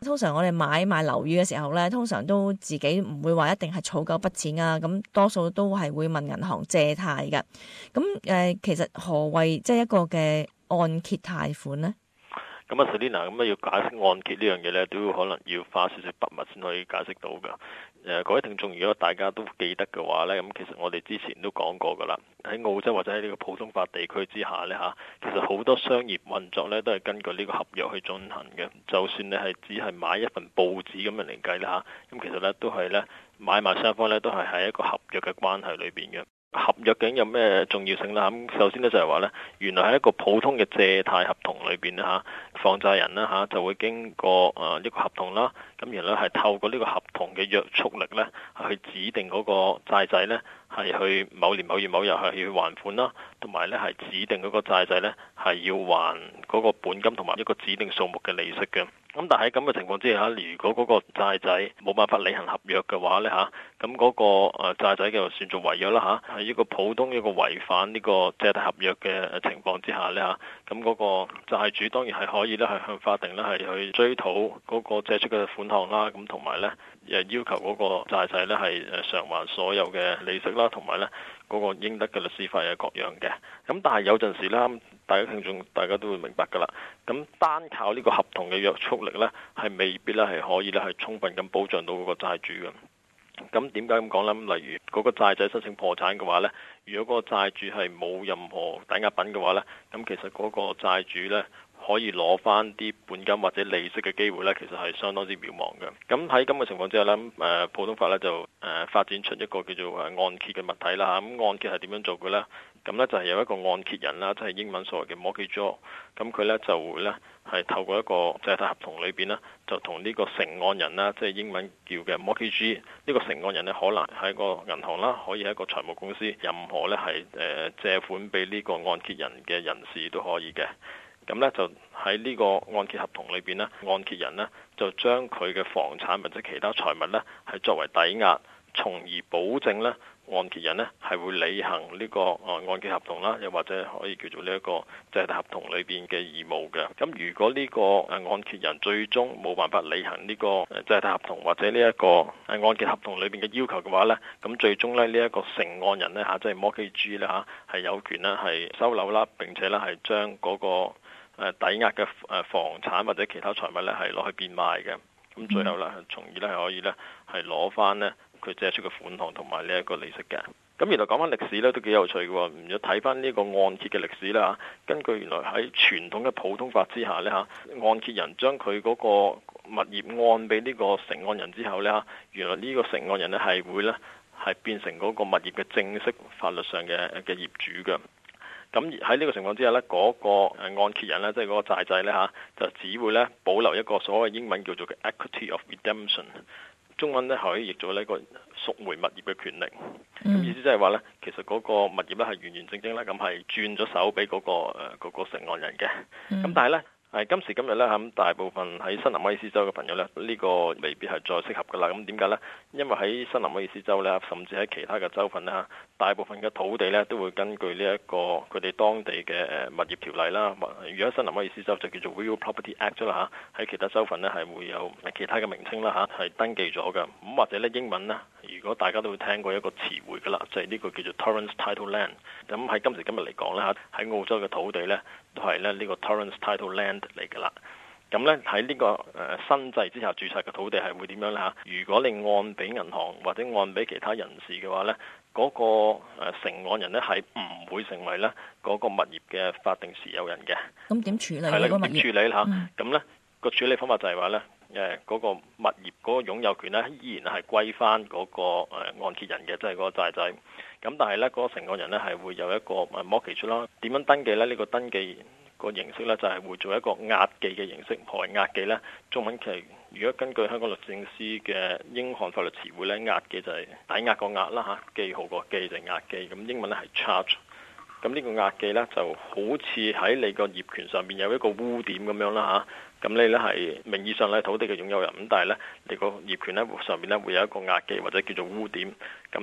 通常我哋買賣樓宇嘅時候咧，通常都自己唔會話一定係儲夠筆錢啊，咁多數都係會問銀行借貸㗎。咁其實何謂即係一個嘅按揭貸款咧？ 咁啊 Selina，咁要解釋按揭呢樣嘢呢，都可能要花少少筆墨先可以解釋到㗎。各位聽眾，如果大家都記得嘅話呢，咁其實我哋之前都講過㗎啦。喺澳洲或者喺呢個普通法地區之下呢，其實好多商業運作呢都係根據呢個合約去進行嘅。就算你係只係買一份報紙咁樣嚟計啦，咁其實呢都係呢買賣雙方呢都係喺一個合約嘅關係裏邊嘅。合約究竟有咩重要性啦？咁首先呢，就係話呢，原來喺一個普通嘅借貸合同裏邊呢，放債人呢就會經過一個合同啦，咁然後係透過呢個合同嘅約束力呢，去指定嗰個債仔呢係去某年某月某日係要還款啦，同埋呢係指定嗰個債仔呢係要還嗰個本金同埋一個指定數目嘅利息嘅。咁但係喺咁嘅情況之下，如果嗰個債仔冇辦法履行合約嘅話呢，咁嗰個債仔就算做違約啦嚇，係一個普通一個違反呢個借貸合約嘅情況之下呢，咁嗰個債主當然係可以呢係向法庭呢係去追討嗰個借出嘅款項啦，咁同埋呢要求嗰個債仔呢係償還所有嘅利息啦，同埋呢嗰個應得嘅律師費係各樣嘅。咁但係有陣時呢，大家聽眾大家都會明白㗎啦。咁單靠呢個合同嘅約束力呢，係未必呢係可以呢係充分咁保障到嗰個債主嘅。咁點解咁講呢？例如嗰個債仔申請破產嘅話呢，如果嗰個債主係冇任何抵押品嘅話呢，咁其實嗰個債主呢，可以攞翻啲本金或者利息嘅機會呢，其實係相當之渺茫嘅。咁喺咁嘅情況之下呢，普通法呢就發展出一個叫做按揭嘅物體啦。咁按揭係點樣做嘅呢？咁呢就係有一個按揭人啦，即係英文所謂嘅 mortgagor。咁佢呢就會呢係透過一個借貸合同裏邊呢，就同呢個承按人啦，即係英文叫嘅 mortgagee。呢個承按人呢，可能係一個銀行啦，可以係一個財務公司，任何呢係借款俾呢個按揭人嘅人士都可以嘅。咁呢，就喺呢個按揭合同裏邊呢，按揭人呢就將佢嘅房產或者其他財物呢係作為抵押，從而保證呢按揭人呢係會履行呢個按揭合同啦，又或者可以叫做呢一個借貸合同裏邊嘅義務嘅。咁如果呢個按揭人最終冇辦法履行呢個借貸合同或者呢一個按揭合同裏邊嘅要求嘅話呢，咁最終呢一個承按人呢，即係 mortgagee 呢係有權呢係收樓啦，並且呢係將嗰個抵押嘅房產或者其他財物呢係攞去變賣嘅。咁最後呢，從而呢係可以呢係攞翻呢佢借出嘅款項同埋呢一個利息嘅。咁原來講翻歷史呢都幾有趣嘅喎。如果睇翻呢個按揭嘅歷史啦，根據原來喺傳統嘅普通法之下呢，按揭人將佢嗰個物業按俾呢個承按人之後呢，原來呢個承按人呢係會呢係變成嗰個物業嘅正式法律上嘅業主嘅。咁喺呢個情況之下呢，嗰個按揭人呢，即係嗰個債仔呢，就只會呢保留一個所謂英文叫做嘅 equity of redemption， 中文呢可以譯做呢個贖回物業嘅權利。咁意思即係話呢，其實嗰個物業呢係完完整整呢咁係轉咗手俾嗰個承按人嘅。咁但係呢，今時今日呢，咁大部分喺新南威爾斯州嘅朋友呢，呢個未必係再適合噶啦。咁點解呢？因為喺新南威爾斯州呢，甚至喺其他嘅州份呢，大部分嘅土地呢都會根據呢一個佢哋當地嘅物業條例啦。如果新南威爾斯州就叫做 Real Property Act 啦嚇，喺其他州份呢係會有其他嘅名稱啦嚇，係登記咗嘅。咁或者呢英文呢，如果大家都會聽過一個詞彙噶啦，就係呢個叫做 Torrens Title Land。咁喺今時今日嚟講呢，喺澳洲嘅土地呢，都係呢個 Torrens Title Land嚟㗎啦。咁呢，喺呢個新制之下註冊嘅土地係會點樣呢？如果你按俾銀行或者按俾其他人士嘅話呢，嗰個承按人呢係唔會成為呢嗰個物業嘅法定持有人嘅。 咁點處理呢？ 係啦， 點處理啦嚇。咁呢個處理方法就係話呢，嗰個物業嗰個擁有權呢，依然係歸翻嗰個按揭人嘅，即係嗰個債仔。咁但係呢，嗰個承按人呢係會有一個mortgage啦。點樣登記呢？呢個登記個形式呢，就係會做一個押記嘅形式。何謂押記呢？中文其實如果根據香港律政司嘅英漢法律詞彙呢，押記就係抵押個押啦嚇，記號個記就係押記。咁英文呢係 charge。咁呢個押記呢，就好似喺你個業權上面有一個污點咁樣啦嚇。咁你呢係名義上呢土地嘅擁有人，咁但係呢，你個業權呢上面呢會有一個押記或者叫做污點。咁呢，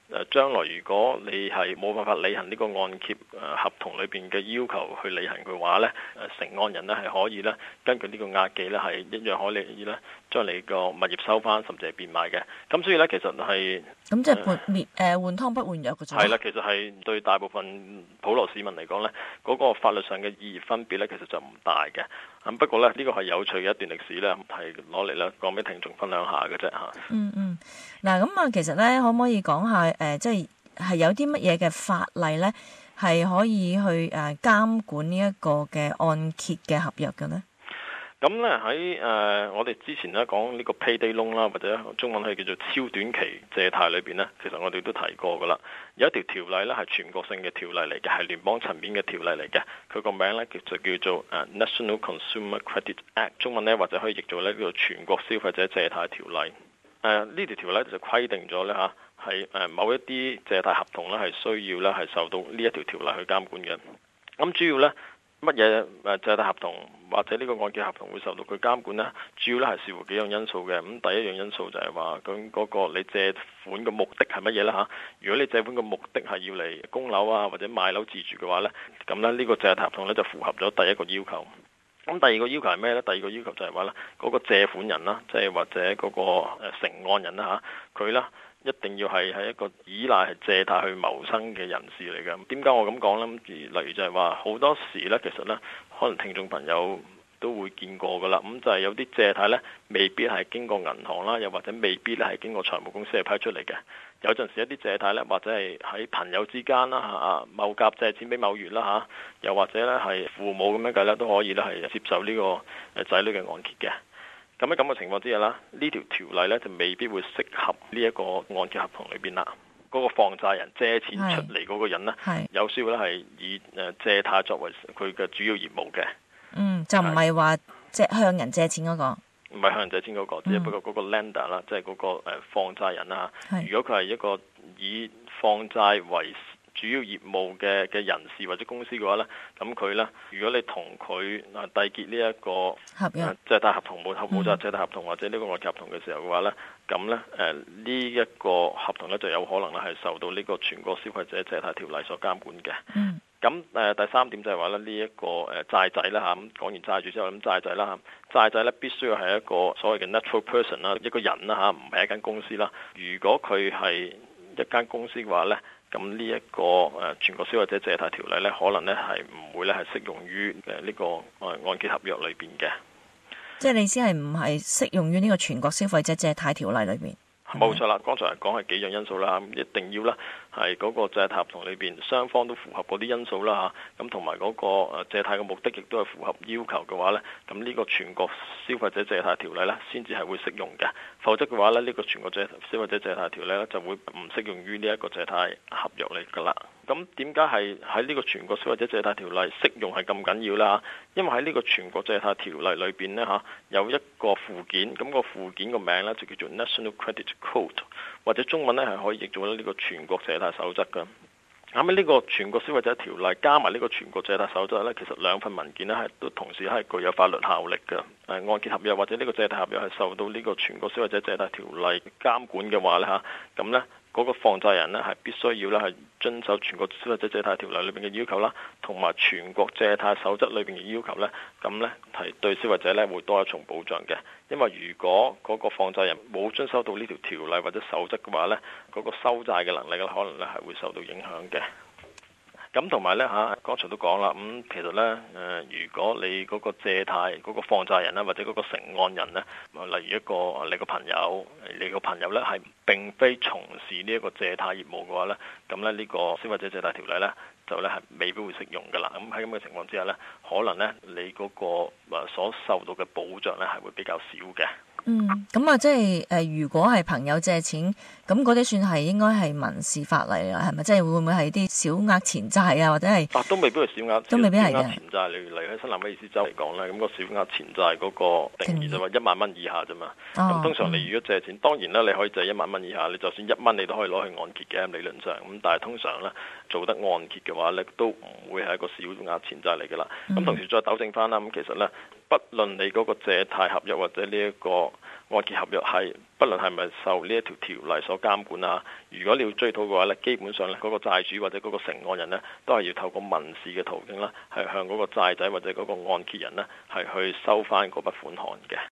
將來如果你係冇辦法履行呢個按揭合同裏邊嘅要求去履行嘅話呢，承按人呢係可以呢根據呢個押記呢係一樣可以呢將你個物業收翻，甚至係變賣嘅。咁所以呢，其實係咁即係換湯不換藥嘅啫。 係啦，其實係對大部分普羅市民嚟講呢，嗰個法律上嘅意義分別呢，其實就唔大嘅。不過呢，呢個係有趣嘅一段歷史呢，係攞嚟呢講俾聽眾分享下嘅啫嚇。 嗱咁啊，其實咧，可唔可以講下即係有啲乜嘢嘅法例咧，係可以去監管呢一個嘅按揭嘅合約嘅咧？ 咁咧喺我哋之前咧講呢個 payday loan 啦，或者中文係叫做超短期借貸裏邊呢，其實我哋都提過噶啦。有一條條例咧係全國性嘅條例嚟嘅，係聯邦層面嘅條例嚟嘅。佢個名咧就叫做National Consumer Credit Act， 中文咧或者可以譯做呢叫做全國消費者借貸條例。呢條條例就規定咗咧嚇，係某一啲借貸合同咧係需要咧係受到呢一條條例去監管嘅。咁主要咧乜嘢借貸合同或者呢個按揭合同會受到佢監管呢？主要咧係視乎幾樣因素嘅。咁第一樣因素就係話咁嗰個你借款嘅目的係乜嘢啦嚇？如果你借款嘅目的係要嚟供樓啊或者買樓自住嘅話呢，咁咧呢個借貸合同咧就符合咗第一個要求。咁第二個要求係咩呢？第二個要求就係話呢嗰個借款人啦，即係或者嗰個承按人啦嚇，佢啦一定要係一個依賴係借貸去謀生嘅人士嚟嘅。點解我咁講呢？例如就係話好多時呢，其實呢可能聽眾朋友都會見過噶啦。咁就係有啲借貸呢，未必係經過銀行啦，又或者未必咧係經過財務公司係批出嚟嘅。有陣時一啲借貸呢，或者係喺朋友之間啦嚇，某甲借錢俾某月啦嚇，又或者呢係父母咁樣計咧，都可以咧係接受呢個仔女嘅按揭嘅。咁喺咁嘅情況之下啦，呢條條例呢就未必會適合呢一個按揭合同裏邊啦。嗰個放債人借錢出嚟嗰個人呢，有需要咧係以借貸作為佢嘅主要業務嘅。 就唔係話向人借錢嗰個。唔係向人借錢嗰個，只不過嗰個 lender 啦，即係嗰個放債人啦。如果佢係一個以放債為主要業務嘅人士或者公司嘅話呢，咁佢呢，如果你同佢締結呢一個合約借貸合同冇債借貸合同或者呢個按揭合同嘅時候嘅話呢，咁呢呢一個合同呢就有可能咧係受到呢個全國消費者借貸條例所監管嘅。咁第三點就係話咧，呢一個債仔啦嚇，咁講完債主之後，咁債仔啦嚇，債仔咧必須要係一個所謂嘅 natural person 啦，一個人啦嚇，唔係一間公司啦。如果佢係一間公司嘅話咧，咁呢一個全國消費者借貸條例咧，可能咧係唔會咧係適用於呢個按揭合約裏邊嘅。 即係你意思係唔係適用於呢個全國消費者借貸條例裏邊？ 冇錯啦，剛才講係幾樣因素啦，一定要啦，係嗰個借貸合同裏邊雙方都符合嗰啲因素啦嚇，咁同埋嗰個借貸嘅目的亦都係符合要求嘅話呢，咁呢個全國消費者借貸條例呢，先至係會適用嘅，否則嘅話呢，呢個全國消費者借貸條例呢，就會唔適用於呢一個借貸合約嚟㗎啦。咁點解係喺呢個全國消費者借貸條例適用係咁緊要啦？因為喺呢個全國借貸條例裏邊呢，嚇有一個附件，咁個附件個名呢，就叫做 National Credit Code， 或者中文呢係可以譯做呢個全國借貸守則㗎。咁喺呢個全國消費者條例加埋呢個全國借貸守則呢，其實兩份文件呢係都同時係具有法律效力嘅。按揭合約或者呢個借貸合約係受到呢個全國消費者借貸條例監管嘅話呢，嚇，咁呢嗰個放債人呢係必須要呢係遵守全國消費者借貸條例裏邊嘅要求啦，同埋全國借貸守則裏邊嘅要求呢，咁呢係對消費者呢會多一重保障嘅。因為如果嗰個放債人冇遵守到呢條條例或者守則嘅話呢，嗰個收債嘅能力可能呢係會受到影響嘅。咁同埋呢，嚇，剛才都講啦，咁其實呢，如果你嗰個借貸嗰個放債人啦，或者嗰個承按人呢，例如一個你個朋友呢係並非從事呢一個借貸業務嘅話呢，咁呢呢個消費者借貸條例呢，就呢係未必會適用㗎啦。咁喺咁嘅情況之下呢，可能呢你嗰個所受到嘅保障呢係會比較少嘅。 咁啊，即係如果係朋友借錢，咁嗰啲算係應該係民事法例啦，係咪？即係會唔會係啲小額錢債啊，或者係？都未必係小額，都未必係嘅。小額錢債，例如喺新南威爾斯州嚟講咧，咁個小額錢債嗰個定義就話1萬蚊以下啫嘛。咁通常你如果借錢，當然啦，你可以借1萬蚊以下，你就算1蚊你都可以攞去按揭嘅理論上。咁但係通常咧做得按揭嘅話咧，都唔會係一個小額錢債嚟㗎啦。咁同時再糾正翻啦，咁其實咧，不論你嗰個借貸合約或者呢一個按揭合約係不論係咪受呢一條條例所監管啊，如果你要追討嘅話呢，基本上呢嗰個債主或者嗰個承案人呢，都係要透過民事嘅途徑啦，係向嗰個債仔或者嗰個按揭人呢，係去收翻嗰筆款項嘅。